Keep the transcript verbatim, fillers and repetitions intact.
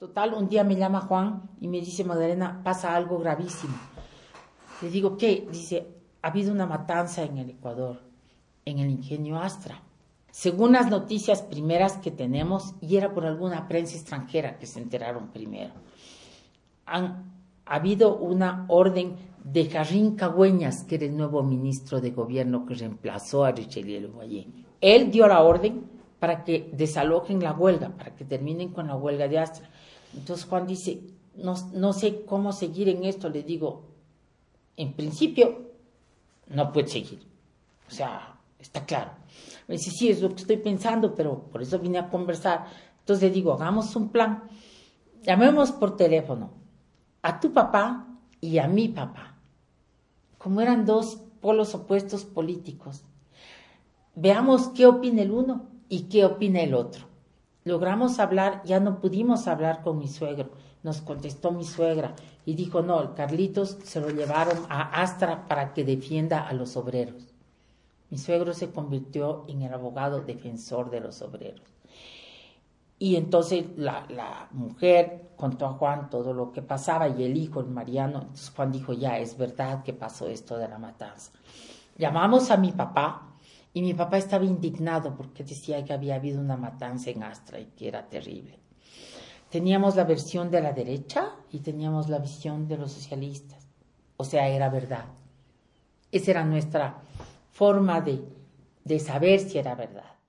Total, un día me llama Juan y me dice, Magdalena, pasa algo gravísimo. Le digo, ¿qué? Dice, ha habido una matanza en el Ecuador, en el ingenio Astra. Según las noticias primeras que tenemos, y era por alguna prensa extranjera que se enteraron primero, han ha habido una orden de Jarrín Cagüeñas, que era el nuevo ministro de gobierno que reemplazó a Richelieu Boyer. Él dio la orden para que desalojen la huelga, para que terminen con la huelga de Astra. Entonces Juan dice, no, no sé cómo seguir en esto. Le digo, en principio, no puede seguir. O sea, está claro. Me dice, sí, es lo que estoy pensando, pero por eso vine a conversar. Entonces le digo, hagamos un plan. Llamemos por teléfono a tu papá y a mi papá. Como eran dos polos opuestos políticos. Veamos qué opina el uno y qué opina el otro. Logramos hablar, ya no pudimos hablar con mi suegro. Nos contestó mi suegra y dijo, no, el Carlitos se lo llevaron a Astra para que defienda a los obreros. Mi suegro se convirtió en el abogado defensor de los obreros. Y entonces la, la mujer contó a Juan todo lo que pasaba y el hijo, el Mariano. Entonces Juan dijo, ya, es verdad que pasó esto de la matanza. Llamamos a mi papá y mi papá estaba indignado porque decía que había habido una matanza en Astra y que era terrible. Teníamos la versión de la derecha y teníamos la visión de los socialistas. O sea, era verdad. Esa era nuestra forma de, de saber si era verdad.